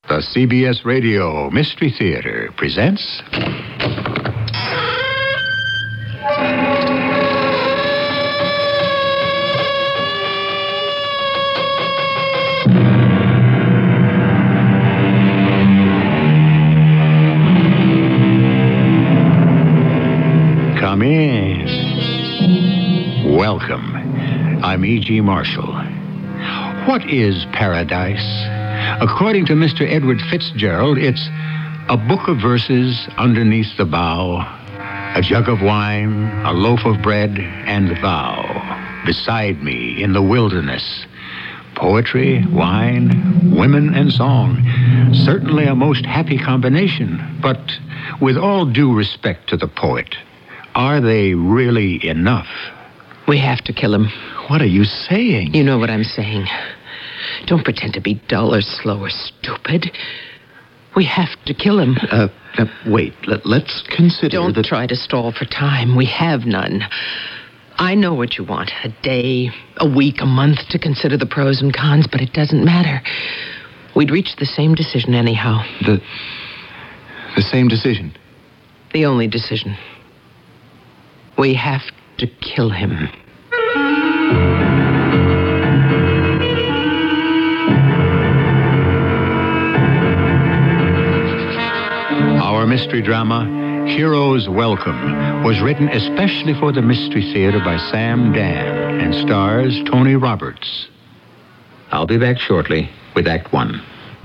The CBS Radio Mystery Theater presents... Come in. Welcome. I'm E.G. Marshall. What is paradise? According to Mr. Edward Fitzgerald, it's a book of verses underneath the bough, a jug of wine, a loaf of bread, and thou beside me in the wilderness. Poetry, wine, women, and song. Certainly a most happy combination. But with all due respect to the poet, are they really enough? We have to kill him. What are you saying? You know what I'm saying. Don't pretend to be dull or slow or stupid. We have to kill him. Wait. Let's consider Don't try to stall for time. We have none. I know what you want. A day, a week, a month to consider the pros and cons, but it doesn't matter. We'd reach the same decision anyhow. The same decision? The only decision. We have to kill him. Our mystery drama, Heroes Welcome, was written especially for the Mystery Theater by Sam Dan and stars Tony Roberts. I'll be back shortly with Act One.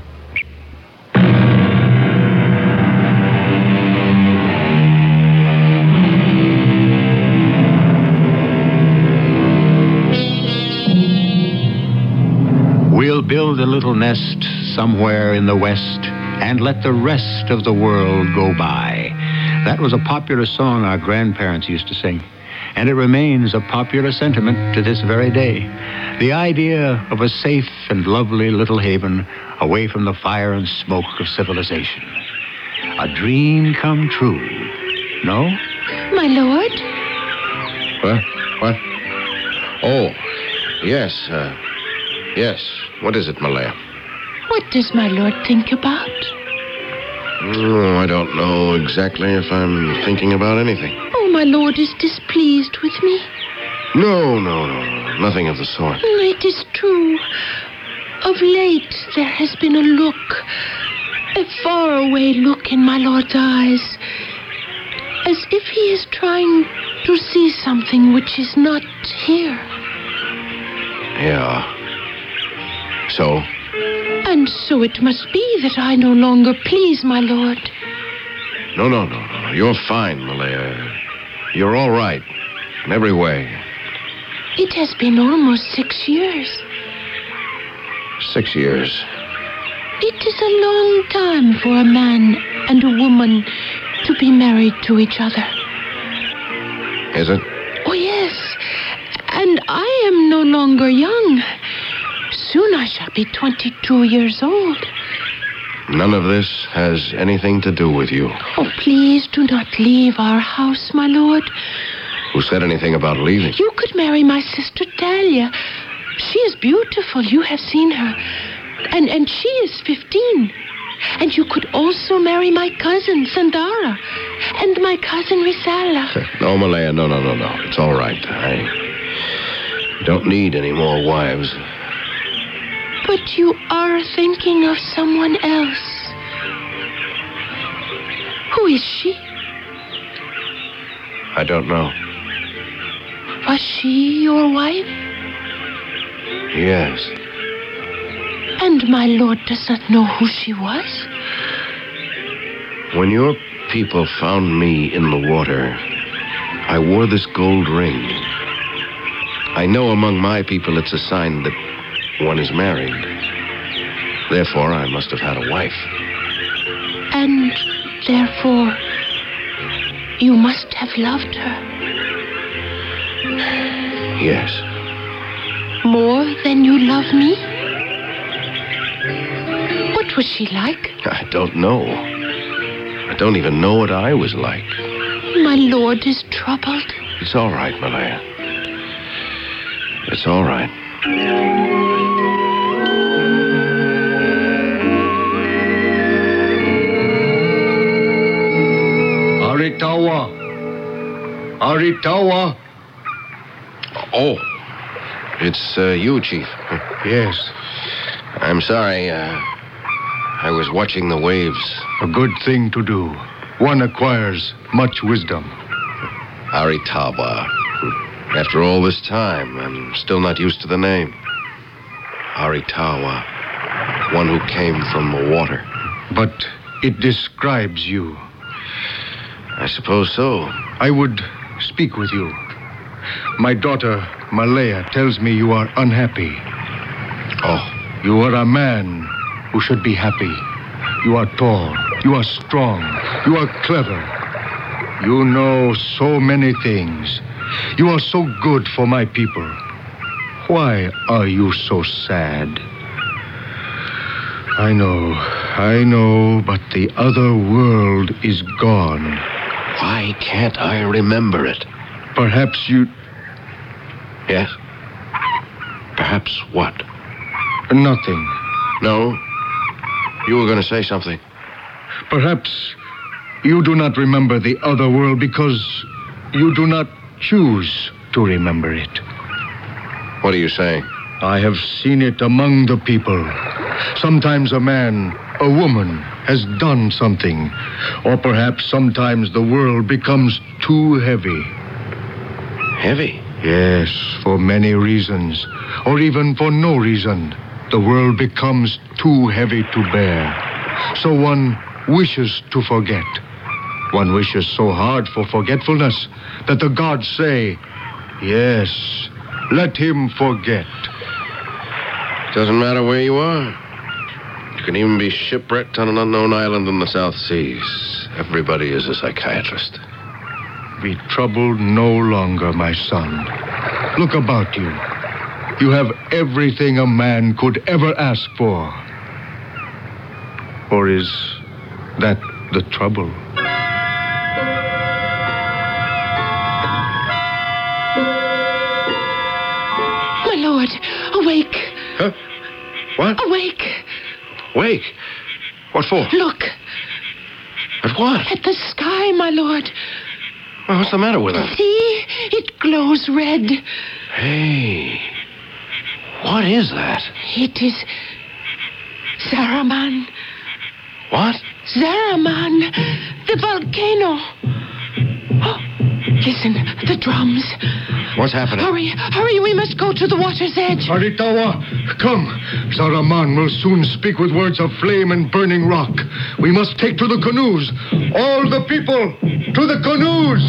We'll build a little nest somewhere in the west and let the rest of the world go by. That was a popular song our grandparents used to sing, and it remains a popular sentiment to this very day. The idea of a safe and lovely little haven away from the fire and smoke of civilization. A dream come true. No? My lord? What? Oh, yes, yes. What is it, Malaya? What does my lord think about? Oh, I don't know exactly if I'm thinking about anything. Oh, my lord is displeased with me. No. Nothing of the sort. It is true. Of late, there has been a look, a faraway look in my lord's eyes, as if he is trying to see something which is not here. Yeah. So? And so it must be that I no longer please my lord. No. You're fine, Malaya. You're all right. In every way. It has been almost 6 years. 6 years. It is a long time for a man and a woman to be married to each other. Is it? Oh, yes. And I am no longer young. Soon I shall be 22 years old. None of this has anything to do with you. Oh, please do not leave our house, my lord. Who said anything about leaving? You could marry my sister Talia. She is beautiful. You have seen her. And she is 15. And you could also marry my cousin, Sandara. And my cousin, Risala. No, Malaya, no. It's all right. I don't need any more wives. But you are thinking of someone else. Who is she? I don't know. Was she your wife? Yes. And my lord does not know who she was? When your people found me in the water, I wore this gold ring. I know among my people it's a sign that one is married. Therefore, I must have had a wife. And therefore, you must have loved her. Yes. More than you love me? What was she like? I don't know. I don't even know what I was like. My lord is troubled. It's all right, Malaya. It's all right. Aritawa? Oh, it's you, Chief. Yes. I'm sorry. I was watching the waves. A good thing to do. One acquires much wisdom. Aritawa. After all this time, I'm still not used to the name. Aritawa. One who came from the water. But it describes you. I suppose so. I would speak with you. My daughter, Malaya, tells me you are unhappy. Oh. You are a man who should be happy. You are tall. You are strong. You are clever. You know so many things. You are so good for my people. Why are you so sad? I know, but the other world is gone. Why can't I remember it? Perhaps you... Yes? Perhaps what? Nothing. No? You were going to say something. Perhaps you do not remember the other world because you do not choose to remember it. What are you saying? I have seen it among the people. Sometimes a man, a woman, has done something. Or perhaps sometimes the world becomes too heavy. Heavy? Yes, for many reasons. Or even for no reason. The world becomes too heavy to bear. So one wishes to forget. One wishes so hard for forgetfulness that the gods say, yes, let him forget. Doesn't matter where you are. You can even be shipwrecked on an unknown island in the South Seas. Everybody is a psychiatrist. Be troubled no longer, my son. Look about you. You have everything a man could ever ask for. Or is that the trouble? My lord, awake. Huh? What? Awake. Wake? What for? Look, At what? at the sky, my lord. Well, what's the matter with it? See, it glows red. Hey, what is that? It is Zaraman. What? Zaraman, the volcano. Oh, listen, the drums. What's happening? Hurry, we must go to the water's edge. Aritawa, come. Zaraman will soon speak with words of flame and burning rock. We must take to the canoes. All the people, to the canoes!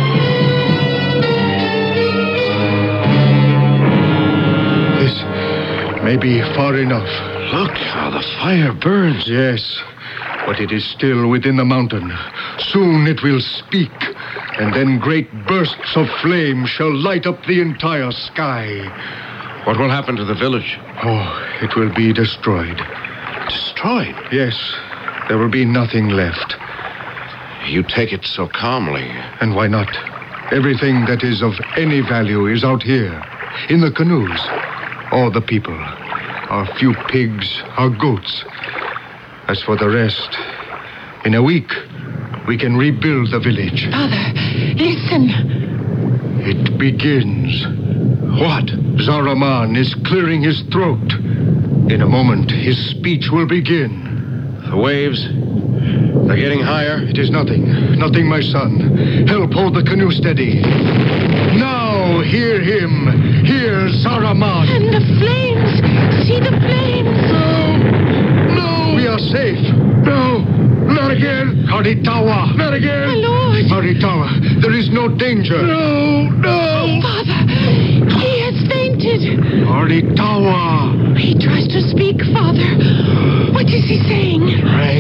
This may be far enough. Look how the fire burns. Yes, but it is still within the mountain. Soon it will speak, and then great bursts of flame shall light up the entire sky. What will happen to the village? Oh, it will be destroyed. Destroyed? Yes, there will be nothing left. You take it so calmly. And why not? Everything that is of any value is out here, in the canoes. All the people, our few pigs, our goats. As for the rest, in a week, we can rebuild the village. Father, listen. It begins. What? Zaraman is clearing his throat. In a moment, his speech will begin. The waves, they're getting higher. It is nothing. Nothing, my son. Help hold the canoe steady. Now, hear him. Hear Zaraman. And the flames. See the flames. No! We are safe. No! Not again! Aritawa! Not again! My lord! Aritawa, there is no danger. No! Father, he has fainted. Aritawa! He tries to speak, Father. What is he saying?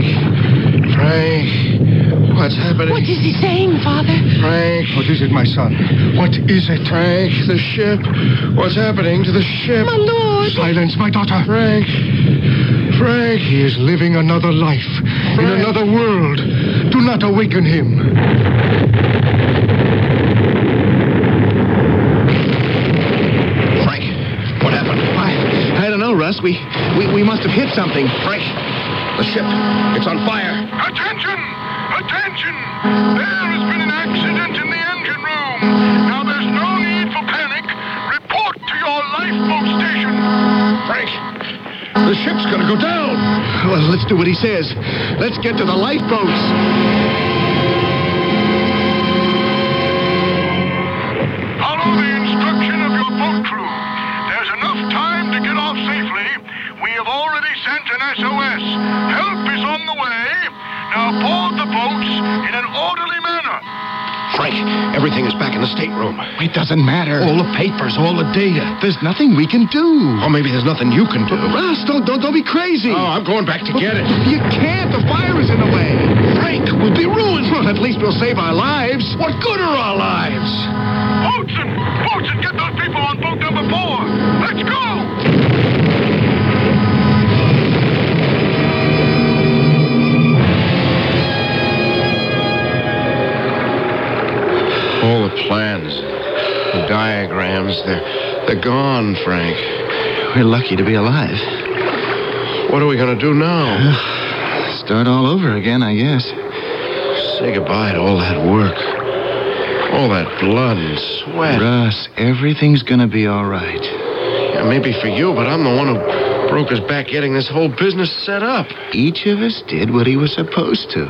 Frank, what's happening? What is he saying, Father? Frank. What is it, my son? What is it? Frank, the ship. What's happening to the ship? My lord! Silence, my daughter. Frank. He is living another life in another world. Do not awaken him. Frank, what happened? I don't know, Russ. We must have hit something. Frank, the ship. It's on fire. Attention! Attention! There has been an accident in the engine room! room. Now, there's no need for panic. Report to your lifeboat station. Frank, the ship's gonna go down. Well, let's do what he says. Let's get to the lifeboats. Follow the instruction of your boat crew. There's enough time to get off safely. We have already sent an SOS. Help is on the way. Now board the boats in an orderly manner. Frank, everything is back in the stateroom. It doesn't matter. All the papers, all the data. There's nothing we can do. Or maybe there's nothing you can do. Russ, don't be crazy. Oh, I'm going back to get it. You can't. The fire is in the way. Frank, we'll be ruined. Well, at least we'll save our lives. What good are our lives? Boatson, get those people on boat number 4. Let's go. All the plans, the diagrams, they're gone, Frank. We're lucky to be alive. What are we going to do now? Start all over again, I guess. Say goodbye to all that work. All that blood and sweat. Russ, everything's gonna be all right. Yeah, maybe for you, but I'm the one who broke his back getting this whole business set up. Each of us did what he was supposed to.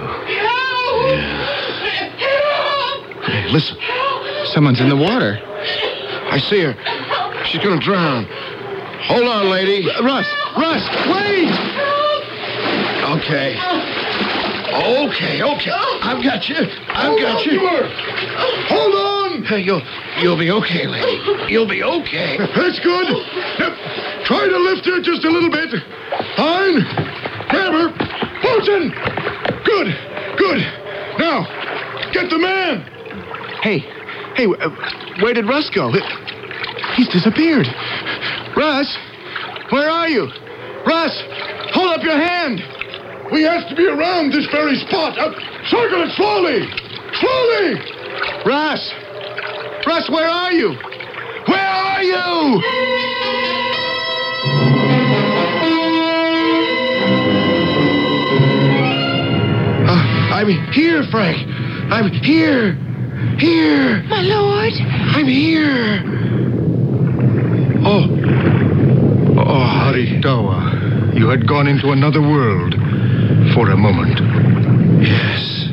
Hey, listen. Someone's in the water. I see her. She's going to drown. Hold on, lady. Russ, wait! Okay. I've got you. Hold on! Hey, you'll be okay, lady. You'll be okay. That's good. Now, try to lift her just a little bit. Fine. Grab her. Boatson! Good. Now, get the man. Hey, where did Russ go? He's disappeared. Russ, where are you? Russ, hold up your hand. We have to be around this very spot. Circle it slowly. Russ, where are you? Where are you? I'm here, Frank. I'm here. Here. My lord. I'm here. Oh, Haritawa, you had gone into another world for a moment. Yes.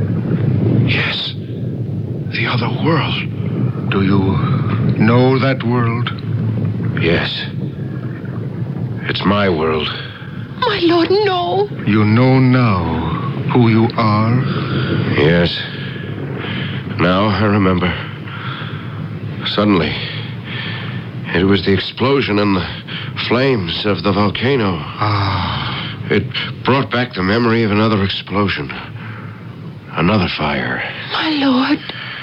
The other world. Do you know that world? Yes. It's my world. My lord, no. You know now who you are? Yes. Now I remember. Suddenly, it was the explosion and the flames of the volcano. It brought back the memory of another explosion. Another fire. My lord.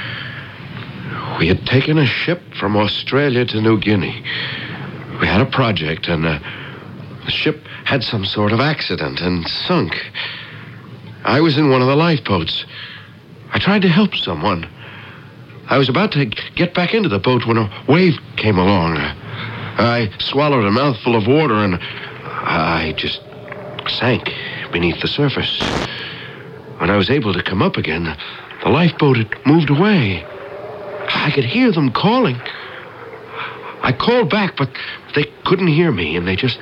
We had taken a ship from Australia to New Guinea. We had a project, and the ship had some sort of accident and sunk. I was in one of the lifeboats. I tried to help someone. I was about to get back into the boat when a wave came along. I swallowed a mouthful of water and I just sank beneath the surface. When I was able to come up again, the lifeboat had moved away. I could hear them calling. I called back, but they couldn't hear me, and they just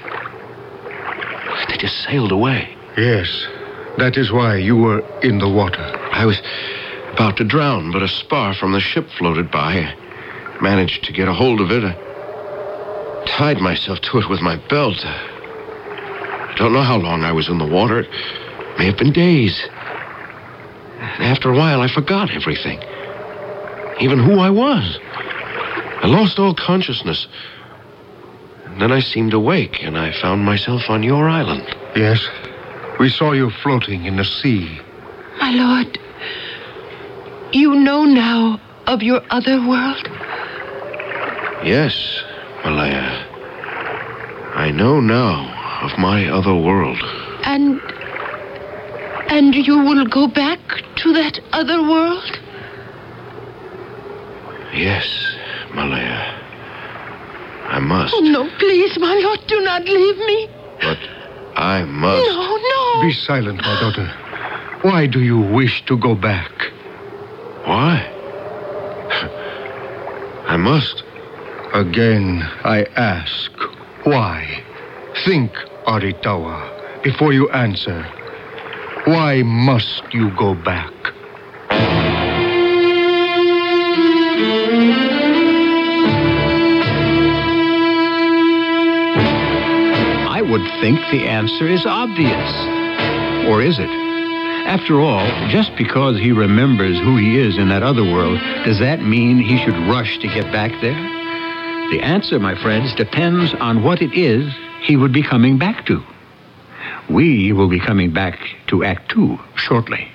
sailed away. Yes, that is why you were in the water. I was about to drown, but a spar from the ship floated by. I managed to get a hold of it. I tied myself to it with my belt. I don't know how long I was in the water. It may have been days. And after a while, I forgot everything. Even who I was. I lost all consciousness. And then I seemed awake, and I found myself on your island. Yes, we saw you floating in the sea. My lord, you know now of your other world? Yes, Malaya. I know now of my other world. And you will go back to that other world? Yes, Malaya. I must. Oh, no, please, my lord, do not leave me. But I must. No. Be silent, my daughter. Why do you wish to go back? Why? must. Again, I ask, why? Think, Aritawa, before you answer. Why must you go back? I would think the answer is obvious. Or is it? After all, just because he remembers who he is in that other world, does that mean he should rush to get back there? The answer, my friends, depends on what it is he would be coming back to. We will be coming back to Act 2 shortly.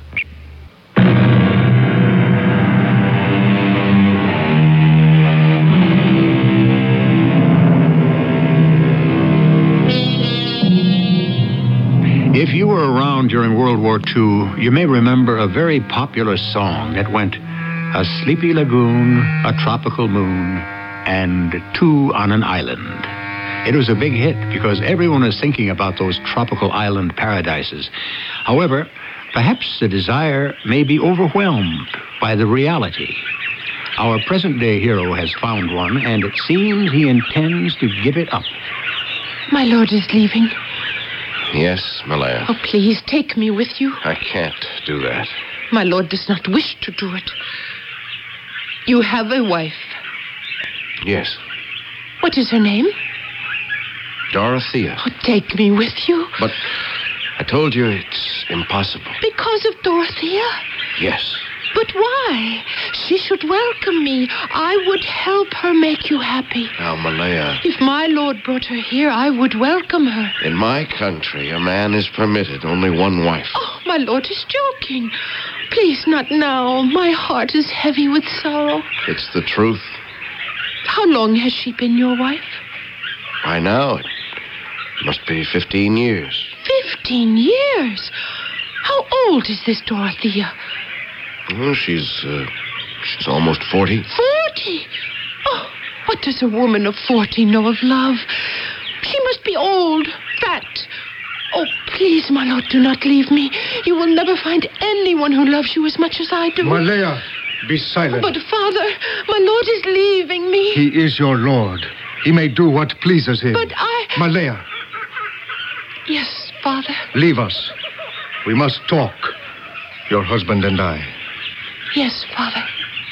If you were around during World War II, you may remember a very popular song that went, "A sleepy lagoon, a tropical moon, and two on an island." It was a big hit because everyone was thinking about those tropical island paradises. However, perhaps the desire may be overwhelmed by the reality. Our present-day hero has found one, and it seems he intends to give it up. My lord is leaving. Yes, Malaya. Oh, please, take me with you. I can't do that. My lord does not wish to do it. You have a wife. Yes. What is her name? Dorothea. Oh, take me with you. But I told you it's impossible. Because of Dorothea? Yes. But why? She should welcome me. I would help her make you happy. Now, Malaya, If my lord brought her here, I would welcome her. in my country, a man is permitted only one wife. Oh, my lord is joking. Please, not now. My heart is heavy with sorrow. It's the truth. How long has she been your wife? By now, it must be 15 years. 15 years? How old is this Dorothea? Well, she's almost 40. 40? Oh, what does a woman of 40 know of love? She must be old, fat. Oh, please, my lord, do not leave me. You will never find anyone who loves you as much as I do. Malaya, be silent. But, Father, my lord is leaving me. He is your lord. He may do what pleases him. But I... Malaya, Yes, Father. leave us. We must talk. Your husband and I. Yes, Father.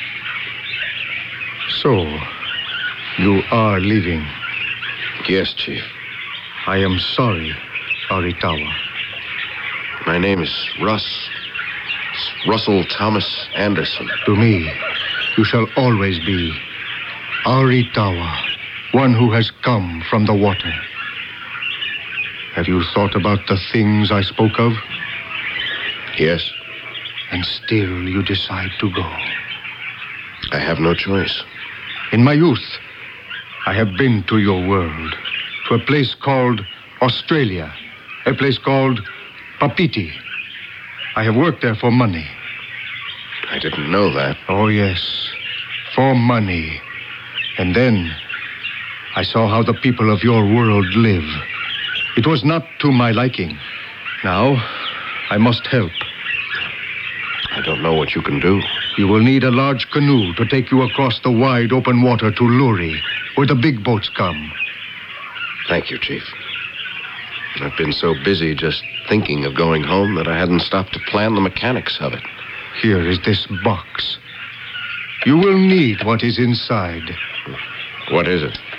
So, you are leaving. Yes, Chief. I am sorry, Aritawa. My name is Russ. It's Russell Thomas Anderson. To me, you shall always be Aritawa, one who has come from the water. Have you thought about the things I spoke of? Yes, And still you decide to go. I have no choice. In my youth, I have been to your world, to a place called Australia, a place called Papiti. I have worked there for money. I didn't know that. Oh, yes, for money. And then I saw how the people of your world live. It was not to my liking. Now, I must help. I don't know what you can do. You will need a large canoe to take you across the wide open water to Luri, where the big boats come. Thank you, Chief. I've been so busy just thinking of going home that I hadn't stopped to plan the mechanics of it. Here is this box. You will need what is inside. What is it?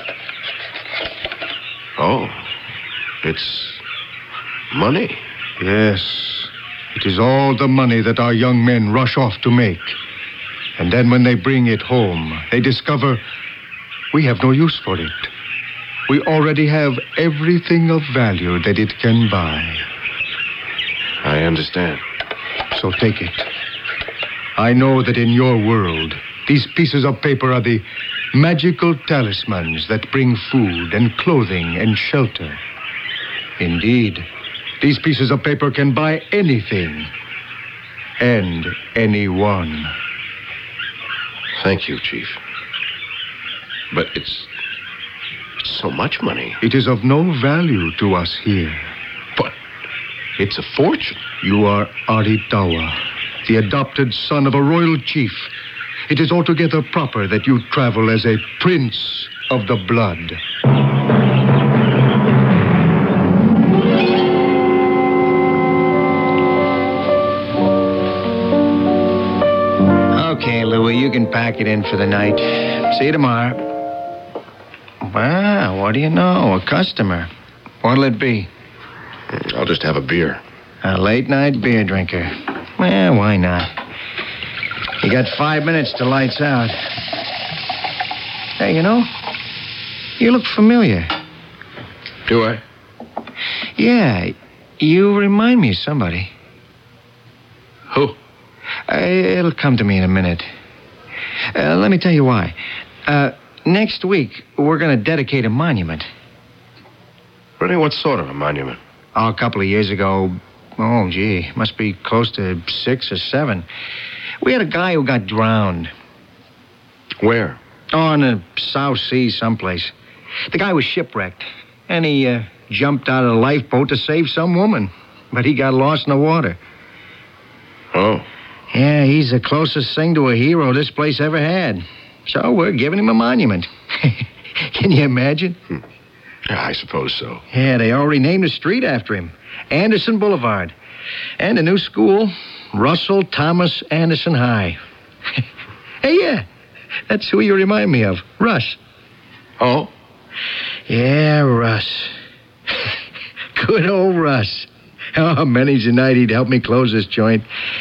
Oh, it's money. Yes, it is all the money that our young men rush off to make. And then when they bring it home, they discover we have no use for it. We already have everything of value that it can buy. I understand. So take it. I know that in your world, these pieces of paper are the magical talismans that bring food and clothing and shelter. Indeed, these pieces of paper can buy anything and anyone. Thank you, Chief. But it's so much money. It is of no value to us here. But it's a fortune. You are Aritawa, the adopted son of a royal chief. It is altogether proper that you travel as a prince of the blood. Okay, Louie, you can pack it in for the night. See you tomorrow. Wow, what do you know? A customer. What'll it be? I'll just have a beer. A late-night beer drinker. Well, why not? You got 5 minutes till lights out. Hey, you know, you look familiar. Do I? Yeah, you remind me of somebody. Who? It'll come to me in a minute. Let me tell you why. Next week, we're going to dedicate a monument. Really, what sort of a monument? Oh, a couple of years ago, must be close to 6 or 7. We had a guy who got drowned. Where? Oh, in the South Sea someplace. The guy was shipwrecked, and he jumped out of the lifeboat to save some woman, but he got lost in the water. Oh. Yeah, he's the closest thing to a hero this place ever had. So we're giving him a monument. Can you imagine? Yeah, I suppose so. Yeah, they already named a street after him. Anderson Boulevard. And a new school, Russell Thomas Anderson High. Hey, yeah, that's who you remind me of, Russ. Oh? Yeah, Russ. Good old Russ. Oh, many's the night he'd help me close this joint.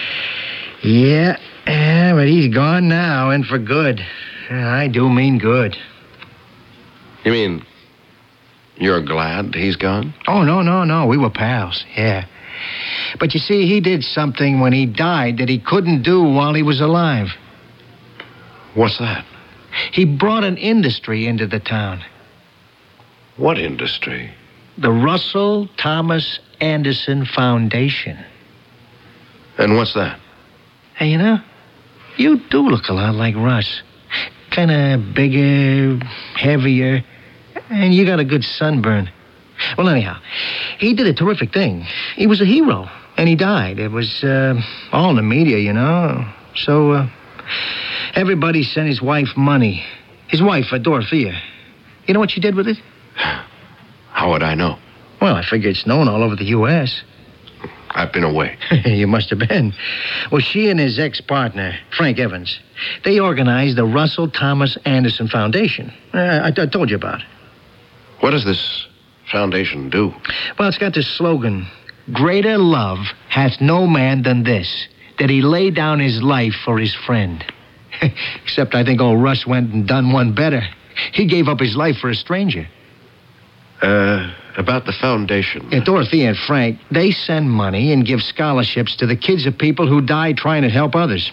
Yeah, but he's gone now, and for good. I do mean good. You mean you're glad he's gone? Oh, no. We were pals, yeah. But you see, he did something when he died that he couldn't do while he was alive. What's that? He brought an industry into the town. What industry? The Russell Thomas Anderson Foundation. And what's that? Hey, you know, you do look a lot like Russ. Kind of bigger, heavier, and you got a good sunburn. Well, anyhow, he did a terrific thing. He was a hero, and he died. It was all in the media, you know. So everybody sent his wife money. His wife, Dorothea. You know what she did with it? How would I know? Well, I figure it's known all over the U.S. I've been away. You must have been. Well, she and his ex-partner, Frank Evans, they organized the Russell Thomas Anderson Foundation. I told you about it. What does this foundation do? Well, it's got this slogan, "Greater love hath no man than this, that he lay down his life for his friend." Except I think old Russ went and done one better. He gave up his life for a stranger. About the foundation. Yeah, Dorothy and Frank, they send money and give scholarships to the kids of people who die trying to help others.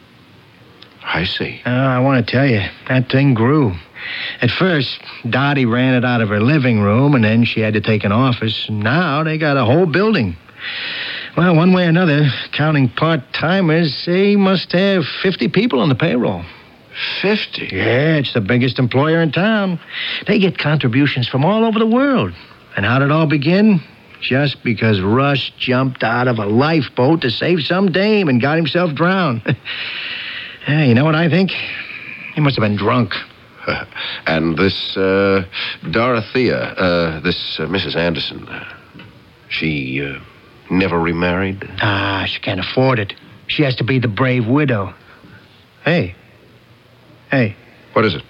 I see. I want to tell you, that thing grew. At first, Dottie ran it out of her living room, and then she had to take an office. And now they got a whole building. Well, one way or another, counting part-timers, they must have 50 people on the payroll. 50? Yeah, it's the biggest employer in town. They get contributions from all over the world. And how'd it all begin? Just because Russ jumped out of a lifeboat to save some dame and got himself drowned. Yeah, you know what I think? He must have been drunk. And this Dorothea, this Mrs. Anderson, she never remarried? She can't afford it. She has to be the brave widow. Hey. What is it?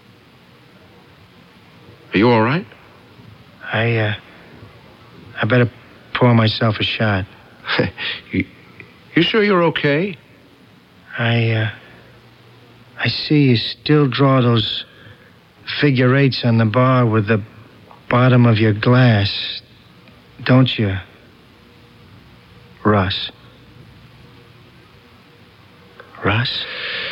Are you all right? I better pour myself a shot. You sure you're okay? I see you still draw those figure eights on the bar with the bottom of your glass, don't you, Russ? Russ?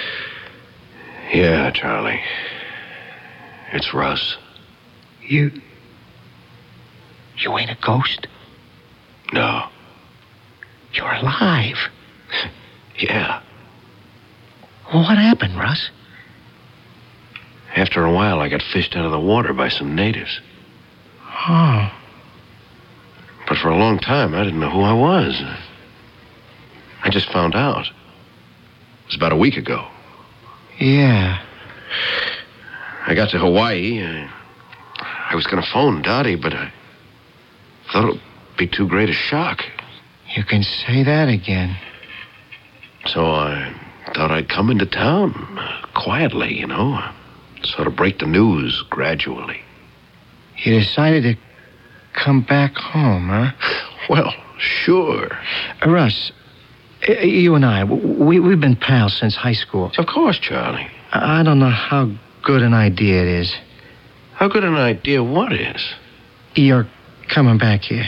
Yeah, Charlie. It's Russ. You ain't a ghost? No. You're alive. Yeah. Well, what happened, Russ? After a while, I got fished out of the water by some natives. Oh. But for a long time, I didn't know who I was. I just found out. It was about a week ago. Yeah. I got to Hawaii. I was going to phone Dottie, but I thought it would be too great a shock. You can say that again. So I thought I'd come into town quietly, sort of break the news gradually. You decided to come back home, huh? Well, sure. Russ, you and I, we've been pals since high school. Of course, Charlie. I don't know how good an idea it is. How good an idea what is? You're coming back here.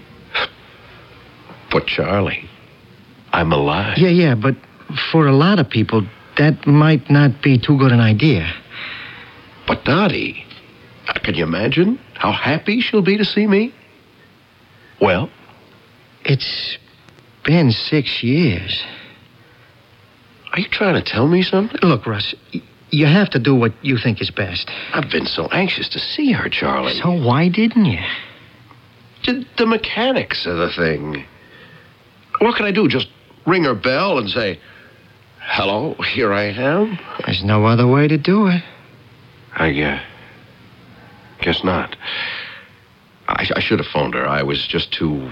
But, Charlie, I'm alive. Yeah, but for a lot of people, that might not be too good an idea. But, Dottie, can you imagine how happy she'll be to see me? Well? It's been 6 years. Are you trying to tell me something? Look, Russ, you have to do what you think is best. I've been so anxious to see her, Charlie. So why didn't you? The mechanics of the thing. What can I do? Just ring her bell and say, hello, here I am? There's no other way to do it. I guess not. I should have phoned her. I was just too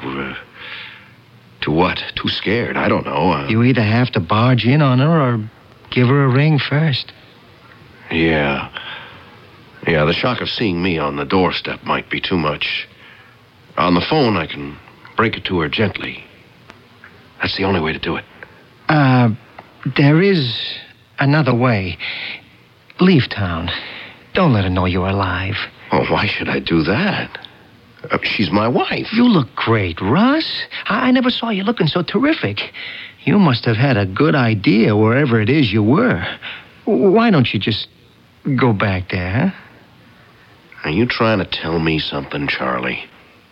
scared. I don't know. You either have to barge in on her or give her a ring first. Yeah, the shock of seeing me on the doorstep might be too much. On the phone, I can break it to her gently. That's the only way to do it. There is another way. Leave town. Don't let her know you're alive. Oh, why should I do that? She's my wife. You look great, Russ. I never saw you looking so terrific. You must have had a good idea wherever it is you were. Why don't you just go back there, huh? Are you trying to tell me something, Charlie?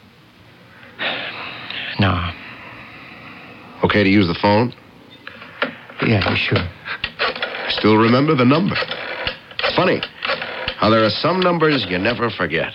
No. Okay to use the phone? Yeah, sure. I still remember the number. It's funny how there are some numbers you never forget.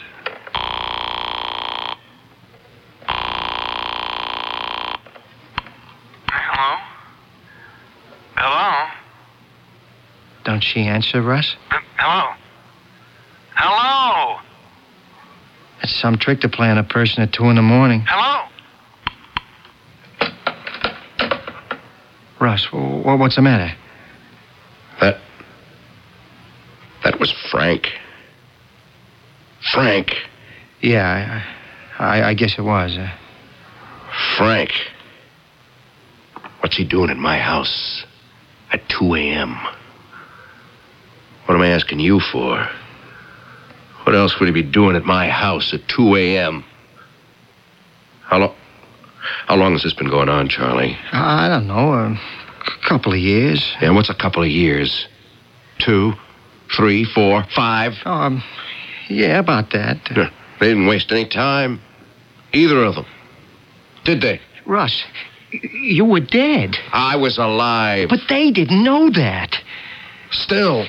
Hello? Hello? Don't she answer, Russ? Hello? Hello? It's some trick to play on a person at 2 a.m. Hello? Russ, what's the matter? That was Frank. Frank. Yeah, I guess it was. Frank. What's he doing in my house at 2 a.m.? What am I asking you for? What else would he be doing at my house at 2 a.m.? How long has this been going on, Charlie? I don't know, a couple of years. Yeah, what's a couple of years? 2, 3, 4, 5? Yeah, about that. They didn't waste any time. Either of them. Did they? Russ, you were dead. I was alive. But they didn't know that. Still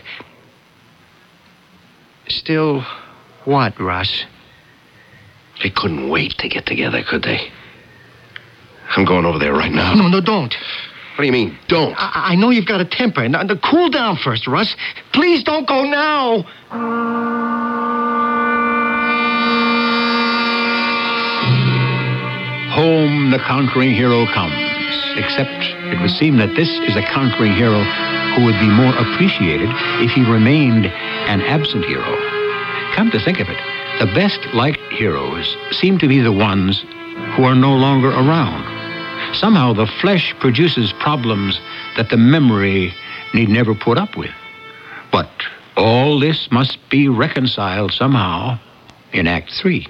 what, Russ? They couldn't wait to get together, could they? I'm going over there right now. No, don't. What do you mean, don't? I know you've got a temper. Now, cool down first, Russ. Please don't go now. Home the conquering hero comes, except it would seem that this is a conquering hero who would be more appreciated if he remained an absent hero. Come to think of it, the best-liked heroes seem to be the ones who are no longer around. Somehow the flesh produces problems that the memory need never put up with. But all this must be reconciled somehow in Act 3.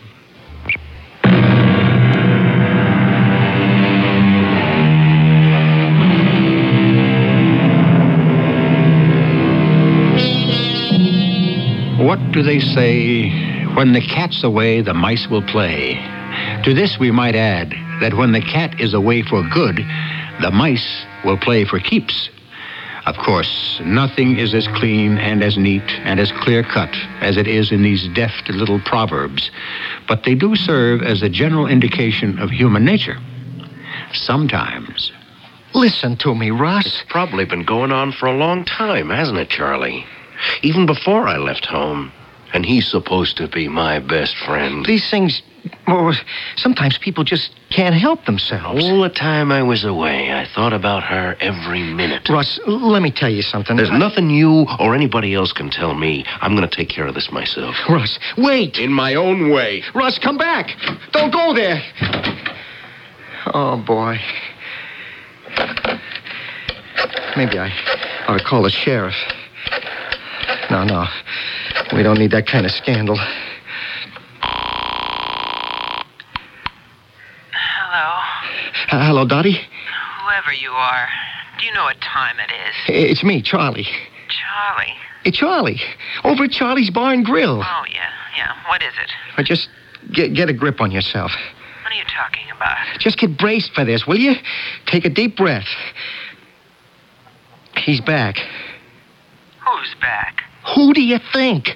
What do they say? When the cat's away, the mice will play. To this we might add that when the cat is away for good, the mice will play for keeps. Of course, nothing is as clean and as neat and as clear-cut as it is in these deft little proverbs, but they do serve as a general indication of human nature. Sometimes Listen to me, Russ. It's probably been going on for a long time, hasn't it, Charlie? Even before I left home. And he's supposed to be my best friend. These things, well, sometimes people just can't help themselves. All the time I was away, I thought about her every minute. Russ, let me tell you something. There's nothing you or anybody else can tell me. I'm going to take care of this myself. Russ, wait. In my own way. Russ, come back. Don't go there. Oh, boy. Maybe I ought to call the sheriff. No. We don't need that kind of scandal. Hello? Hello, Dottie? Whoever you are, do you know what time it is? It's me, Charlie. Charlie? Hey, Charlie. Over at Charlie's Bar and Grill. Oh, yeah. What is it? Just get a grip on yourself. What are you talking about? Just get braced for this, will you? Take a deep breath. He's back. Who's back? Who do you think?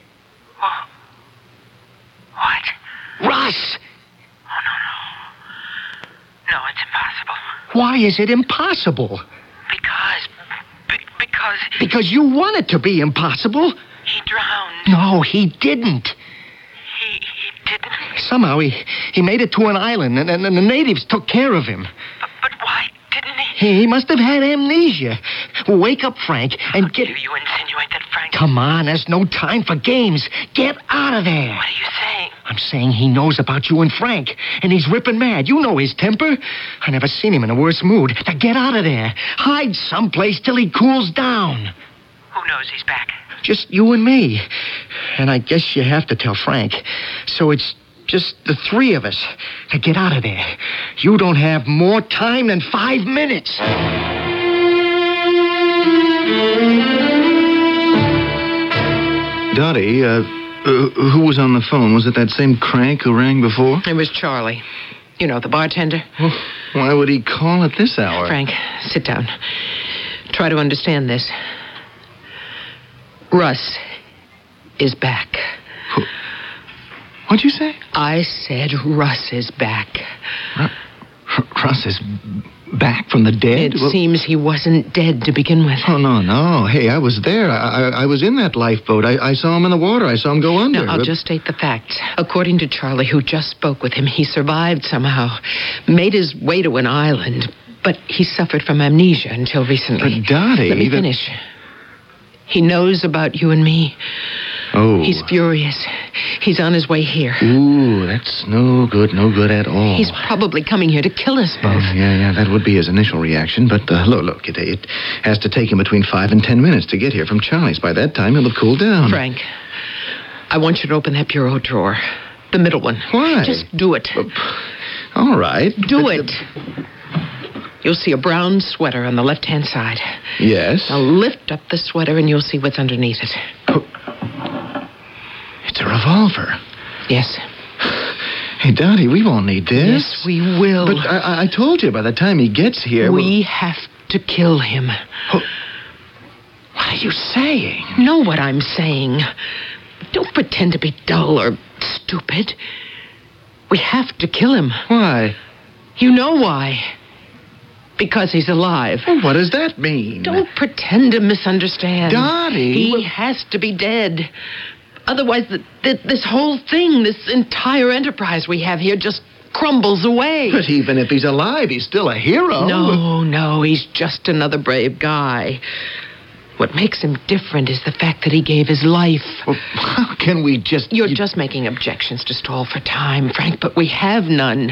What? Russ! Oh, no. No, it's impossible. Why is it impossible? Because... Because you want it to be impossible. He drowned. No, he didn't. He didn't. Somehow he made it to an island, and the natives took care of him. But why didn't he? He must have had amnesia. Wake up, Frank, and get... Do you insinuate that Frank... Come on, there's no time for games. Get out of there. What are you saying? I'm saying he knows about you and Frank, and he's ripping mad. You know his temper. I never seen him in a worse mood. Now get out of there. Hide someplace till he cools down. Who knows he's back? Just you and me. And I guess you have to tell Frank. So it's just the three of us. Now get out of there. You don't have more time than 5 minutes. Dottie, who was on the phone? Was it that same crank who rang before? It was Charlie. You know, the bartender. Well, why would he call at this hour? Frank, sit down. Try to understand this. Russ is back. What'd you say? I said Russ is back. Russ is back from the dead? It seems he wasn't dead to begin with. Oh, no. Hey, I was there. I was in that lifeboat. I saw him in the water. I saw him go under. Now, I'll just state the facts. According to Charlie, who just spoke with him, he survived somehow, made his way to an island, but he suffered from amnesia until recently. But, Dottie... Let me finish. He knows about you and me. Oh. He's furious. He's on his way here. Ooh, that's no good at all. He's probably coming here to kill us both. Yeah, that would be his initial reaction. But look, it has to take him between 5 and 10 minutes to get here from Charlie's. By that time, he'll have cooled down. Frank, I want you to open that bureau drawer. The middle one. Why? Just do it. All right. Do it. You'll see a brown sweater on the left-hand side. Yes. Now lift up the sweater and you'll see what's underneath it. It's a revolver. Yes. Hey, Dottie, we won't need this. Yes, we will. But I told you by the time he gets here... We have to kill him. What are you saying? Know what I'm saying. Don't pretend to be dull or stupid. We have to kill him. Why? You know why. Because he's alive. Well, what does that mean? Don't pretend to misunderstand. Dottie! He has to be dead. Otherwise, this whole thing, this entire enterprise we have here just crumbles away. But even if he's alive, he's still a hero. No, he's just another brave guy. What makes him different is the fact that he gave his life. Well, how can we just... You're just making objections to stall for time, Frank, but we have none.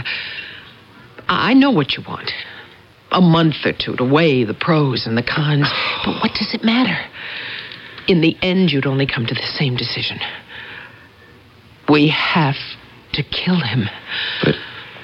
I know what you want. A month or two to weigh the pros and the cons. But what does it matter? In the end, you'd only come to the same decision. We have to kill him. But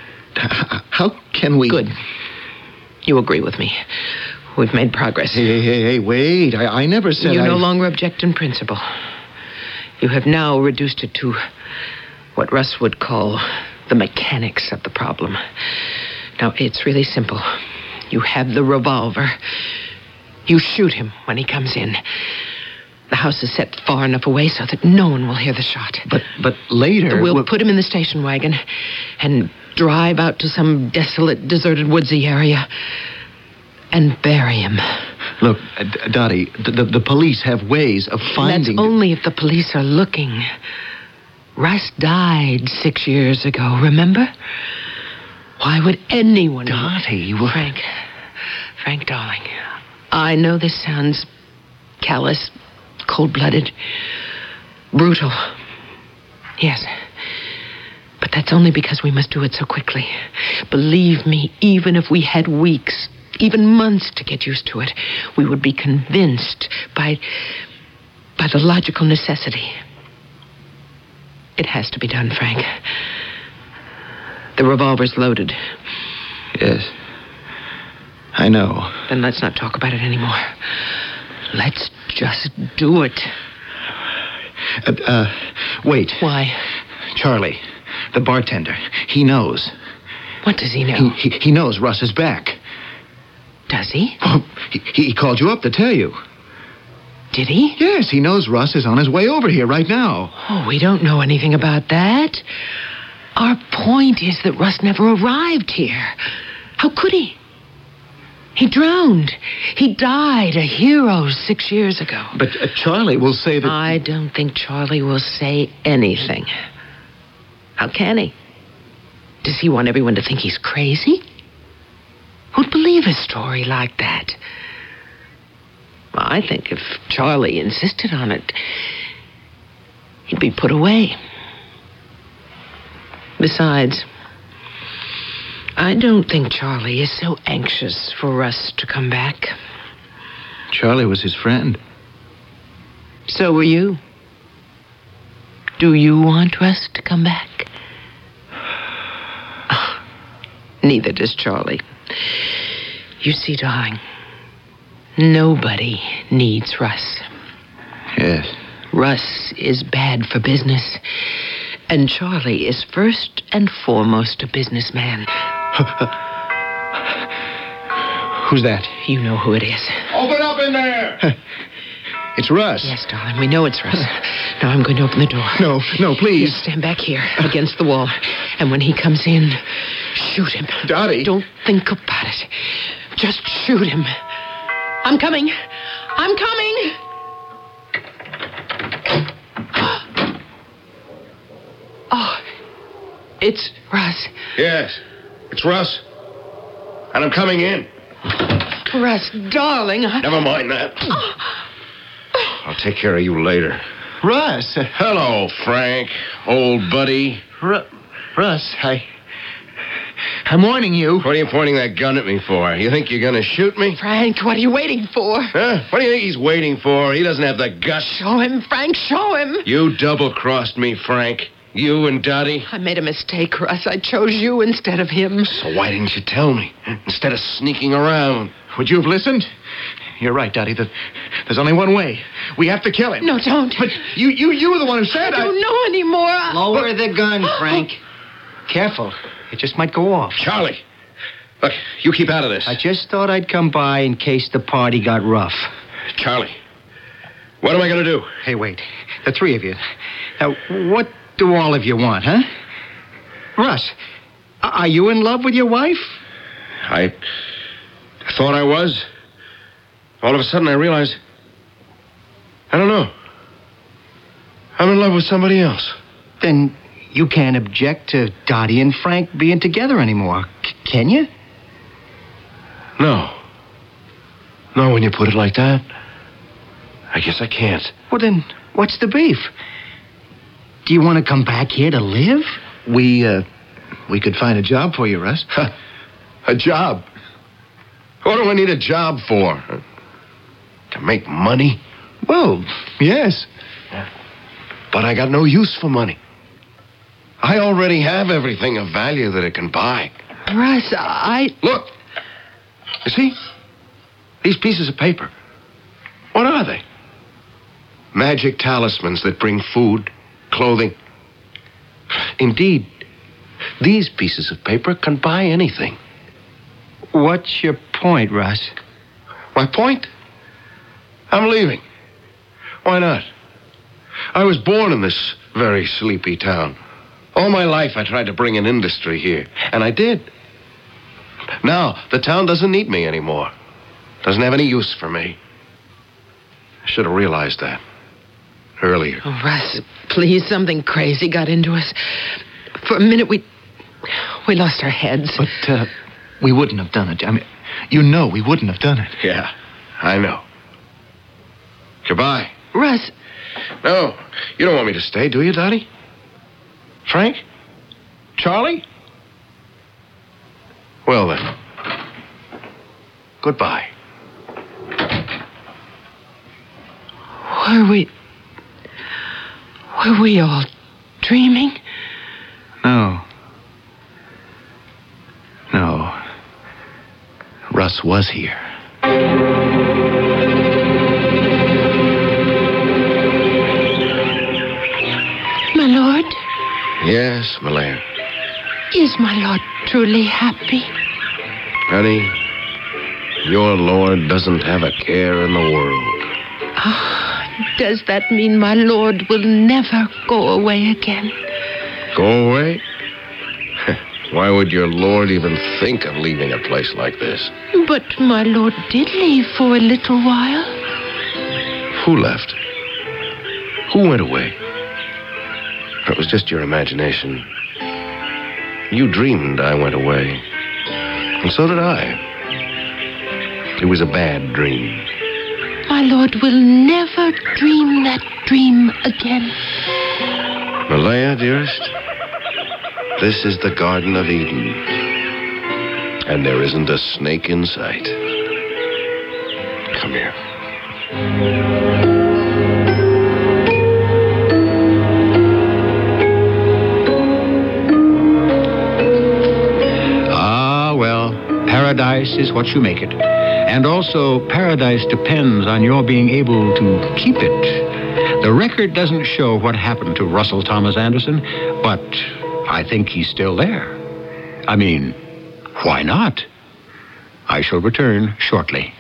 how can we... Good. You agree with me. We've made progress. Hey, wait. I never said You no longer object in principle. You have now reduced it to what Russ would call the mechanics of the problem. Now, it's really simple. You have the revolver. You shoot him when he comes in. The house is set far enough away so that no one will hear the shot. But later... We'll put him in the station wagon and drive out to some desolate, deserted, woodsy area. and bury him. Look, Dottie, the police have ways of finding... That's only if the police are looking. Russ died 6 years ago, remember? Why would anyone... Dottie... Frank, darling, I know this sounds callous, cold-blooded, brutal. Yes. But that's only because we must do it so quickly. Believe me, even if we had weeks, even months to get used to it, we would be convinced by the logical necessity. It has to be done, Frank. The revolver's loaded. Yes. I know. Then let's not talk about it anymore. Let's just do it. Wait. Why? Charlie, the bartender, he knows. What does he know? He knows Russ is back. Does he? Well, he called you up to tell you. Did he? Yes, he knows Russ is on his way over here right now. Oh, we don't know anything about that. Our point is that Russ never arrived here. How could he? He drowned. He died a hero 6 years ago. But Charlie will say that... I don't think Charlie will say anything. How can he? Does he want everyone to think he's crazy? Who'd believe a story like that? I think if Charlie insisted on it, he'd be put away. Besides, I don't think Charlie is so anxious for us to come back. Charlie was his friend. So were you. Do you want us to come back? Neither does Charlie. You see, darling, nobody needs Russ. Yes. Russ is bad for business, and Charlie is first and foremost a businessman. Who's that? You know who it is. Open up in there! It's Russ. Yes, darling, we know it's Russ. Now I'm going to open the door. No, please. You stand back here against the wall, and when he comes in, shoot him. Dottie. Don't think about it. Just shoot him. I'm coming. I'm coming. Oh, it's Russ. Yes, it's Russ. And I'm coming in. Russ, darling. Never mind that. I'll take care of you later. Russ. Hello, Frank, old buddy. Russ, I'm warning you. What are you pointing that gun at me for? You think you're gonna shoot me? Frank, what are you waiting for? Huh? What do you think he's waiting for? He doesn't have the guts. Show him, Frank, show him. You double-crossed me, Frank. You and Dottie. I made a mistake, Russ. I chose you instead of him. So why didn't you tell me? Instead of sneaking around. Would you have listened? You're right, Dottie. There's only one way. We have to kill him. No, don't. But you were the one who said... I don't know anymore. Lower the gun, Frank. Careful. It just might go off. Charlie. Look, you keep out of this. I just thought I'd come by in case the party got rough. Charlie. What am I going to do? Hey, wait. The three of you. Now, what do all of you want, huh? Russ, are you in love with your wife? I thought I was. All of a sudden, I realized... I don't know. I'm in love with somebody else. Then you can't object to Dottie and Frank being together anymore, can you? No. No, when you put it like that, I guess I can't. Well, then, what's the beef? Do you want to come back here to live? We could find a job for you, Russ. A job? What do I need a job for? To make money? Well, yes. But I got no use for money. I already have everything of value that it can buy. Russ, Look. You see? These pieces of paper. What are they? Magic talismans that bring food, clothing. Indeed, these pieces of paper can buy anything. What's your point, Russ? My point? I'm leaving. Why not? I was born in this very sleepy town. All my life I tried to bring an industry here, and I did. Now, the town doesn't need me anymore. Doesn't have any use for me. I should have realized that earlier. Oh, Russ, please, something crazy got into us. For a minute, we lost our heads. But we wouldn't have done it. I mean, you know we wouldn't have done it. Yeah, I know. Goodbye. Russ. No, you don't want me to stay, do you, Dottie? Frank? Charlie? Well, then. Goodbye. Were we all dreaming? No. Russ was here. My lord? Yes, Malaya. Is my lord truly happy? Honey, your lord doesn't have a care in the world. Does that mean my lord will never go away again? Go away? Why would your lord even think of leaving a place like this? But my lord did leave for a little while. Who left? Who went away? It was just your imagination. You dreamed I went away. And so did I. It was a bad dream. My lord will never dream that dream again. Malaya, dearest, this is the Garden of Eden. And there isn't a snake in sight. Come here. Paradise is what you make it. And also, paradise depends on your being able to keep it. The record doesn't show what happened to Russell Thomas Anderson, but I think he's still there. I mean, why not? I shall return shortly.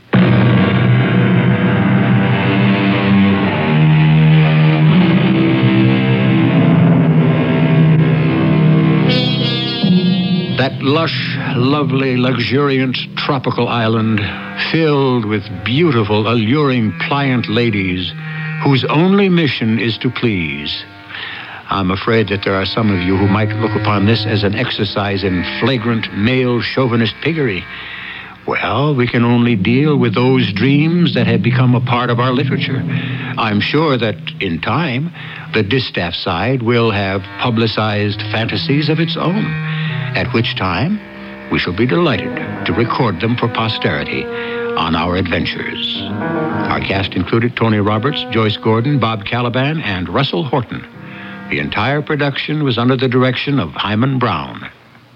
That lush, lovely, luxuriant tropical island filled with beautiful, alluring, pliant ladies whose only mission is to please. I'm afraid that there are some of you who might look upon this as an exercise in flagrant male chauvinist piggery. Well, we can only deal with those dreams that have become a part of our literature. I'm sure that, in time, the Distaff side will have publicized fantasies of its own, at which time we shall be delighted to record them for posterity on our adventures. Our cast included Tony Roberts, Joyce Gordon, Bob Caliban, and Russell Horton. The entire production was under the direction of Hyman Brown.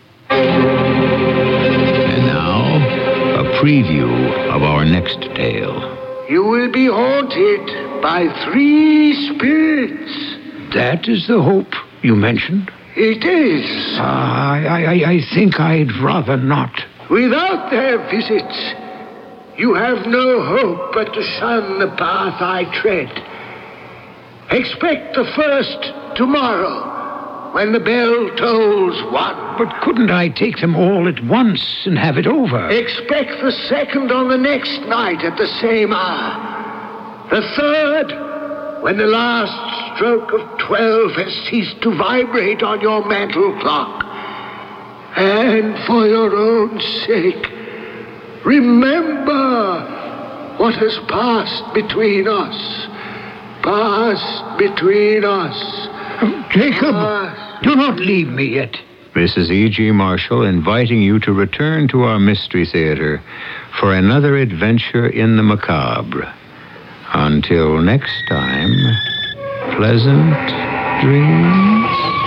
And now, a preview of our next tale. You will be haunted by 3 spirits. That is the hope you mentioned? It is. I think I'd rather not. Without their visits, you have no hope but to shun the path I tread. Expect the first tomorrow, when the bell tolls 1. But couldn't I take them all at once and have it over? Expect the second on the next night at the same hour. The third, when the last stroke of 12 has ceased to vibrate on your mantle clock. And for your own sake, remember what has passed between us. Passed between us. Jacob, do not leave me yet. This is E.G. Marshall inviting you to return to our Mystery Theater for another adventure in the macabre. Until next time, pleasant dreams.